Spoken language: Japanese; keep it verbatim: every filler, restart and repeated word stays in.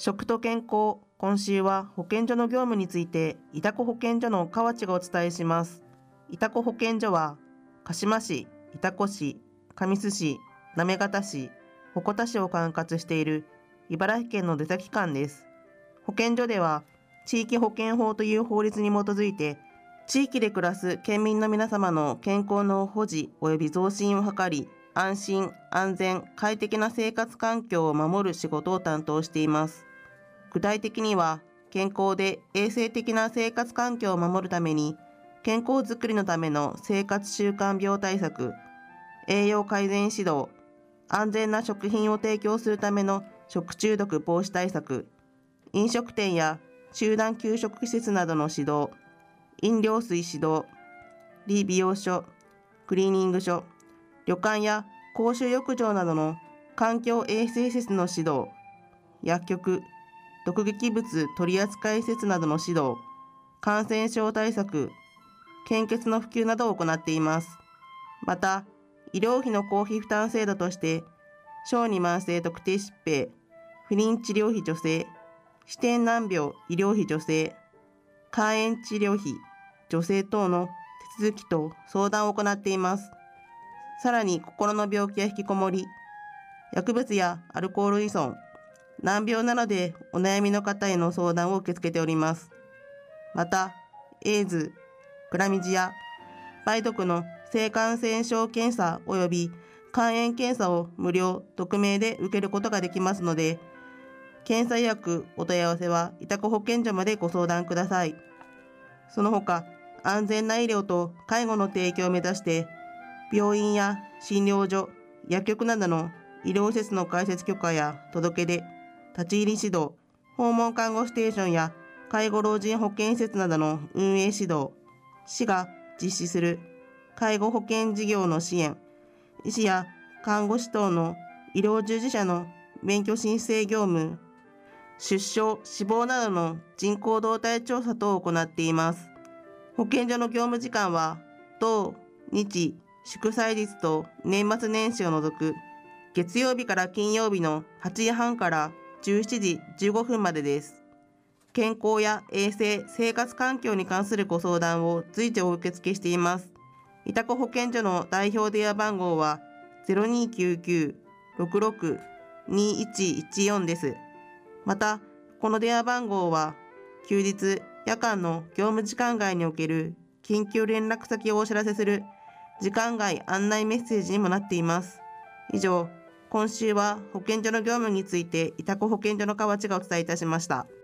食と健康、今週は保健所の業務について、潮来保健所の河内がお伝えします。潮来保健所は、鹿島市、潮来市、神栖市、行方市、鉾田市を管轄している茨城県の出先機関です。保健所では、地域保健法という法律に基づいて、地域で暮らす県民の皆様の健康の保持及び増進を図り、安心・安全・快適な生活環境を守る仕事を担当しています。具体的には、健康で衛生的な生活環境を守るために、健康づくりのための生活習慣病対策、栄養改善指導、安全な食品を提供するための食中毒防止対策、飲食店や集団給食施設などの指導、飲料水指導、理美容所、クリーニング所、旅館や公衆浴場などの環境衛生施設の指導、薬局、毒劇物取扱施設などの指導、感染症対策、献血の普及などを行っています。また、医療費の公費負担制度として、小児慢性特定疾病、不妊治療費助成、指定難病医療費助成、肝炎治療費助成等の手続きと相談を行っています。さらに、心の病気や引きこもり、薬物やアルコール依存、難病などでお悩みの方への相談を受け付けております。また、エイズ、クラミジア、梅毒の性感染症検査及び肝炎検査を無料・匿名で受けることができますので、検査予約お問い合わせは潮来保健所までご相談ください。その他、安全な医療と介護の提供を目指して、病院や診療所、薬局などの医療施設の開設許可や届け出、立ち入り指導、訪問看護ステーションや介護老人保健施設などの運営指導、市が実施する介護保険事業の支援、医師や看護師等の医療従事者の免許申請業務、出生・死亡などの人口動態調査等を行っています。保健所の業務時間は、土、日、祝祭日と年末年始を除く月曜日から金曜日のはちじはんからじゅうしちじじゅうごふんまでです。健康や衛生・生活環境に関するご相談を随時お受け付けしています。潮来保健所の代表電話番号は ゼロにーきゅうきゅう ろくろく にいちいちよん です。また、この電話番号は休日・夜間の業務時間外における緊急連絡先をお知らせする時間外案内メッセージにもなっています。以上、今週は保健所の業務について潮来保健所の河内がお伝えいたしました。